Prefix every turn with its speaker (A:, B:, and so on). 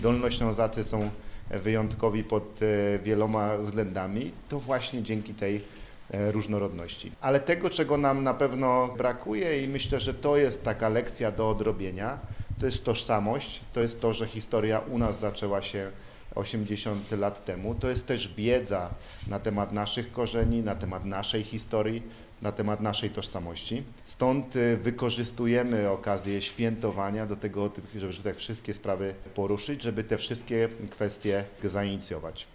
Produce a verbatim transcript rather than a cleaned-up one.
A: Dolnoślązacy są wyjątkowi pod wieloma względami, to właśnie dzięki tej różnorodności. Ale tego, czego nam na pewno brakuje i myślę, że to jest taka lekcja do odrobienia, to jest tożsamość, to jest to, że historia u nas zaczęła się osiemdziesiąt lat temu. To jest też wiedza na temat naszych korzeni, na temat naszej historii, na temat naszej tożsamości. Stąd wykorzystujemy okazję świętowania do tego, żeby te wszystkie sprawy poruszyć, żeby te wszystkie kwestie zainicjować.